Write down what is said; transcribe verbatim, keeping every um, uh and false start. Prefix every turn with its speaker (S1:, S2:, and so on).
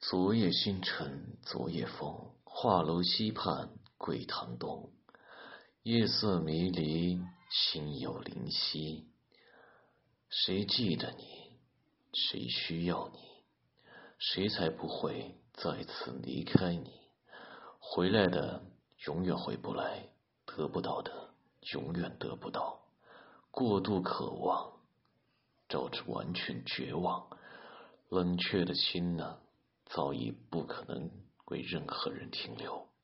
S1: 昨夜星辰昨夜风，画楼西畔桂堂东。夜色迷离，心有灵犀。谁记得你？谁需要你？谁才不会再次离开你？回来的永远回不来，得不到的永远得不到。过度渴望，导致完全绝望。冷却的心呢，早已不可能为任何人停留。